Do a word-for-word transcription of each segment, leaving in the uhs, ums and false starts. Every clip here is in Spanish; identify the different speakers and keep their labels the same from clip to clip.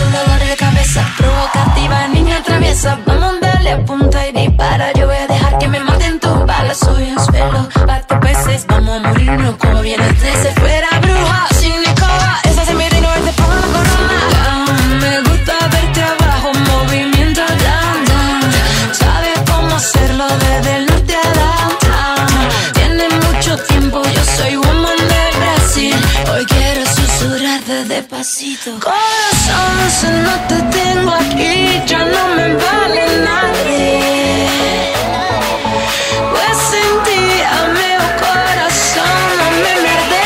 Speaker 1: tu dolor de cabeza. Provocativa, niña traviesa. Vamos a darle a punta y dispara. Yo voy a dejar que me maten tus balas. Soy un suelo, bate peces. Vamos a morirnos como viene el trece. Fuera bruja, sin Nicola. Esa se mira y no es de por la corona. Down, me gusta verte abajo. Movimiento down, down. Sabes cómo hacerlo desde el norte a downtown. Tiene mucho tiempo, yo soy woman de Brasil. Hoy quiero susurrarte despacito. Corazón, si no te tengo aquí, ya no me vale nadie. Pues sin ti, amigo corazón, no me merde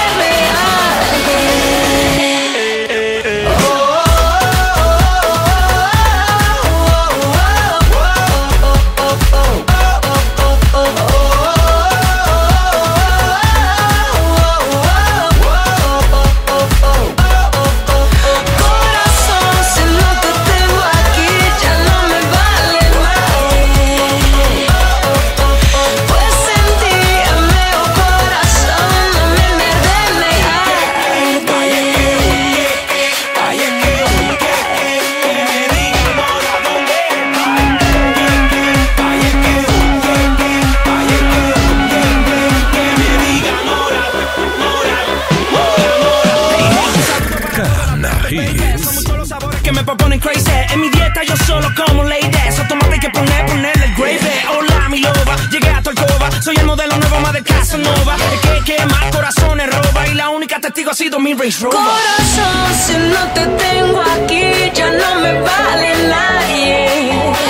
Speaker 2: que me proponen crazy. En mi dieta yo solo como ladies. Automate que poner, ponerle el gravy. Hola mi loba, llegué a tu alcoba. Soy el modelo nuevo más de Casanova. El que quema corazones roba. Y la única testigo ha sido mi Range Rover.
Speaker 1: Corazón, si no te tengo aquí, ya no me vale nadie.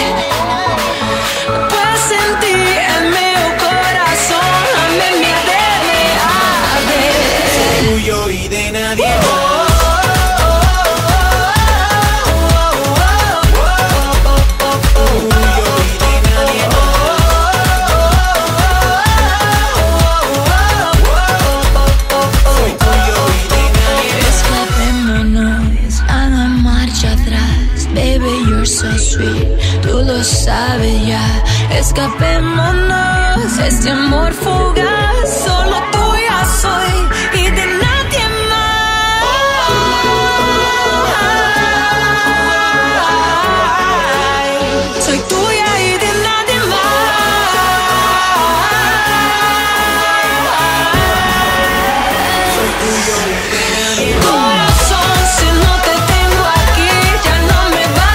Speaker 1: Pues en ti, en mi corazón, a mí me debe haber.
Speaker 2: Tuyo y de nadie.
Speaker 1: So sweet, tú lo sabes ya. Escapémonos, este amor fugaz. Solo tuya soy y de nadie más. Soy tuya y de nadie más.
Speaker 2: Soy tuyo y de nadie más.
Speaker 1: Corazón, si no te tengo aquí, ya no me va.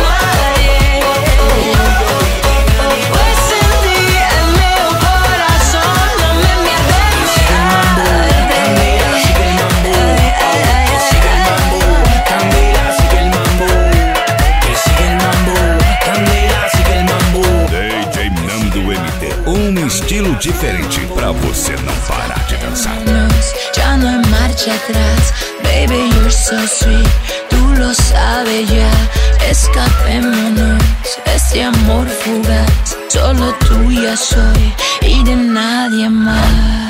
Speaker 3: Um estilo diferente pra você não parar de dançar.
Speaker 1: Ya no hay marcha atrás, baby, you're so sweet. Tú lo sabes ya. Escapémonos, este amor fugaz. Solo tuya soy y de nadie más.